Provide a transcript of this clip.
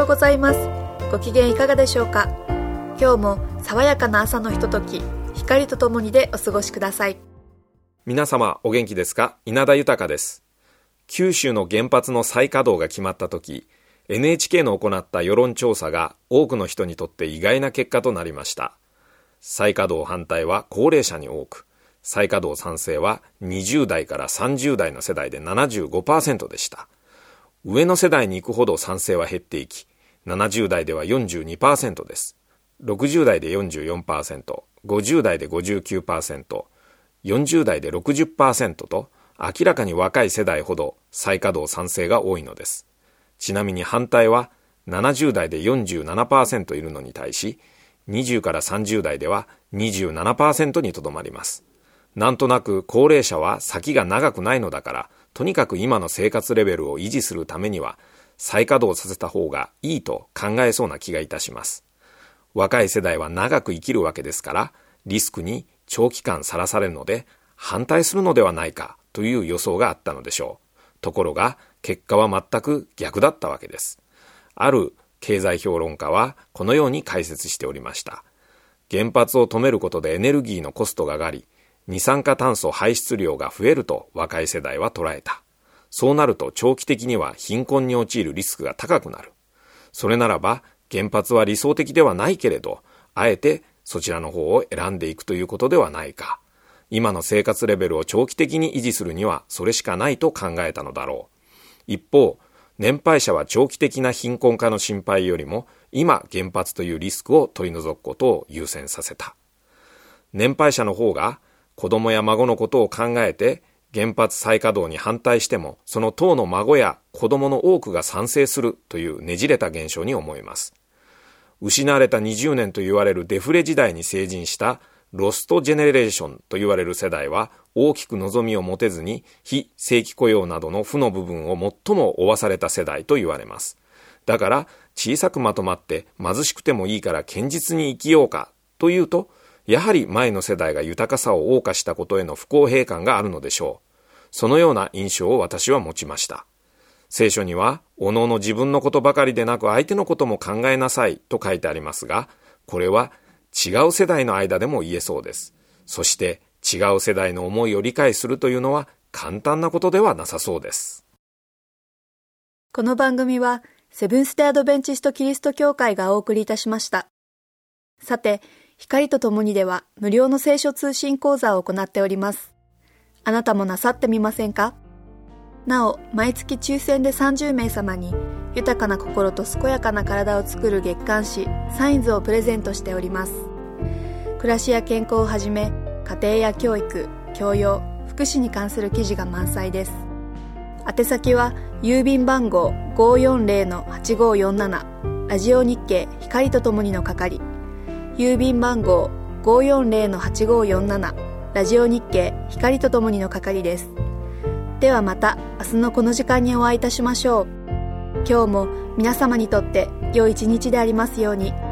ございます。ご機嫌いかがでしょうか。今日も爽やかな朝のひととき、光とともにでお過ごしください。 皆様お元気ですか。稲田豊です。九州の原発の再稼働が決まった時、NHK の行った世論調査が多くの人にとって意外な結果となりました。再稼働反対は高齢者に多く、再稼働賛成は20代から30代の世代で 75% でした。上の世代に行くほど賛成は減っていき、70代では 42% です。60代で 44%、50代で 59%、40代で 60% と明らかに若い世代ほど再稼働賛成が多いのです。ちなみに反対は70代で 47% いるのに対し、20から30代では 27% にとどまります。なんとなく高齢者は先が長くないのだから、とにかく今の生活レベルを維持するためには再稼働させた方がいいと考えそうな気がいたします。若い世代は長く生きるわけですから、リスクに長期間さらされるので反対するのではないかという予想があったのでしょう。ところが結果は全く逆だったわけです。ある経済評論家はこのように解説しておりました。原発を止めることでエネルギーのコストが上がり、二酸化炭素排出量が増えると若い世代は捉えた。そうなると長期的には貧困に陥るリスクが高くなる。それならば原発は理想的ではないけれど、あえてそちらの方を選んでいくということではないか。今の生活レベルを長期的に維持するにはそれしかないと考えたのだろう。一方、年配者は長期的な貧困化の心配よりも今原発というリスクを取り除くことを優先させた。年配者の方が子供や孫のことを考えて原発再稼働に反対しても、その当の孫や子供の多くが賛成するというねじれた現象に思えます。失われた20年と言われるデフレ時代に成人したロストジェネレーションと言われる世代は大きく望みを持てずに非正規雇用などの負の部分を最も負わされた世代と言われます。だから小さくまとまって貧しくてもいいから堅実に生きようかというと、やはり前の世代が豊かさを謳歌したことへの不公平感があるのでしょう。そのような印象を私は持ちました。聖書には、おのおの自分のことばかりでなく相手のことも考えなさいと書いてありますが、これは違う世代の間でも言えそうです。そして違う世代の思いを理解するというのは簡単なことではなさそうです。 この番組はセブンステアドベンチストキリスト教会がお送りいたしました。さて、光とともにでは無料の聖書通信講座を行っております。あなたもなさってみませんか？なお、毎月抽選で30名様に豊かな心と健やかな体を作る月刊誌サインズをプレゼントしております。暮らしや健康をはじめ、家庭や教育、教養、福祉に関する記事が満載です。宛先は郵便番号 540-8547 ラジオ日経光とともにの係、郵便番号 540-8547 ラジオ日経光とともにの係です。ではまた明日のこの時間にお会いいたしましょう。今日も皆様にとって良い一日でありますように。